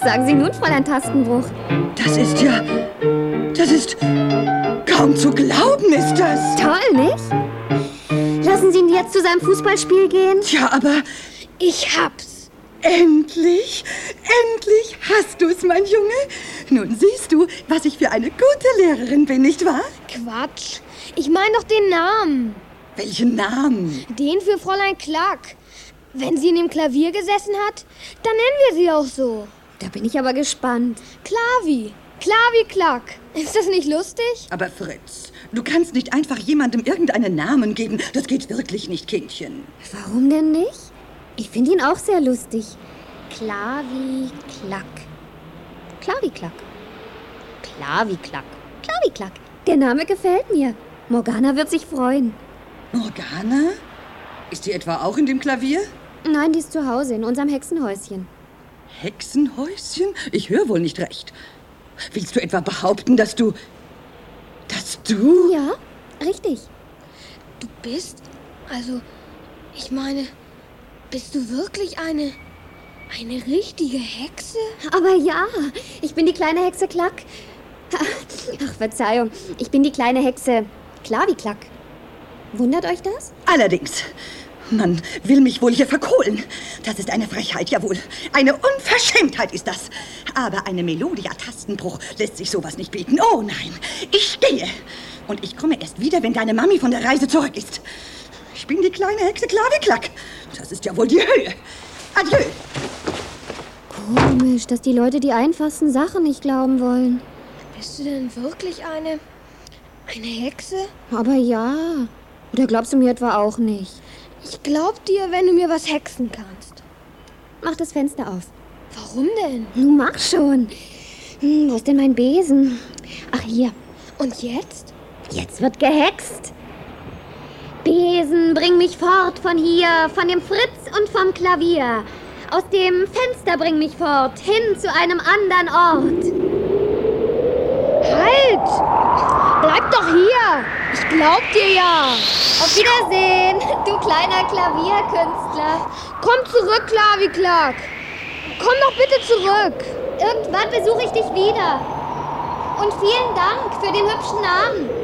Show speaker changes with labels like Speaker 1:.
Speaker 1: sagen Sie nun, Fräulein Tastenbruch?
Speaker 2: Das ist kaum zu glauben, ist das.
Speaker 1: Toll, nicht? Lassen Sie ihn jetzt zu seinem Fußballspiel gehen?
Speaker 2: Tja, aber
Speaker 3: Ich hab's.
Speaker 2: endlich hast du's, mein Junge. Nun siehst du, was ich für eine gute Lehrerin bin, nicht wahr?
Speaker 3: Quatsch. Ich meine doch den Namen.
Speaker 2: Welchen Namen?
Speaker 3: Den für Fräulein Klack. Wenn sie in dem Klavier gesessen hat, dann nennen wir sie auch so.
Speaker 1: Da bin ich aber gespannt.
Speaker 3: Klavi. Klavi Klack. Ist das nicht lustig?
Speaker 2: Aber Fritz, du kannst nicht einfach jemandem irgendeinen Namen geben. Das geht wirklich nicht, Kindchen.
Speaker 1: Warum denn nicht? Ich finde ihn auch sehr lustig. Klavi-Klack. Klavi-Klack. Klavi-Klack. Klavi-Klack. Der Name gefällt mir. Morgana wird sich freuen.
Speaker 2: Morgana? Ist die etwa auch in dem Klavier?
Speaker 1: Nein, die ist zu Hause in unserem Hexenhäuschen.
Speaker 2: Hexenhäuschen? Ich höre wohl nicht recht. Willst du etwa behaupten, dass du...
Speaker 1: Ja, richtig.
Speaker 3: Du bist, also, ich meine, bist du wirklich eine richtige Hexe?
Speaker 1: Aber ja, ich bin die kleine Hexe Klack. Ach, Verzeihung, ich bin die kleine Hexe Klavi-Klack. Wundert euch das?
Speaker 2: Allerdings. Man will mich wohl hier verkohlen. Das ist eine Frechheit, jawohl. Eine Unverschämtheit ist das. Aber eine Melodia Tastenbruch lässt sich sowas nicht bieten. Oh nein, ich gehe. Und ich komme erst wieder, wenn deine Mami von der Reise zurück ist. Ich bin die kleine Hexe Klaviklack. Das ist ja wohl die Höhe. Adieu.
Speaker 1: Komisch, dass die Leute die einfachsten Sachen nicht glauben wollen.
Speaker 3: Bist du denn wirklich eine Hexe?
Speaker 1: Aber ja. Oder glaubst du mir etwa auch nicht?
Speaker 3: Ich glaub dir, wenn du mir was hexen kannst.
Speaker 1: Mach das Fenster auf.
Speaker 3: Warum denn?
Speaker 1: Nun mach schon. Wo ist denn mein Besen? Ach, hier.
Speaker 3: Und jetzt?
Speaker 1: Jetzt wird gehext. Besen, bring mich fort von hier, von dem Fritz und vom Klavier. Aus dem Fenster bring mich fort, hin zu einem anderen Ort.
Speaker 3: Halt! Bleib doch hier! Ich glaub dir ja!
Speaker 1: Auf Wiedersehen, du kleiner Klavierkünstler.
Speaker 3: Komm zurück, Klaviklack! Komm doch bitte zurück!
Speaker 1: Irgendwann besuche ich dich wieder. Und vielen Dank für den hübschen Namen.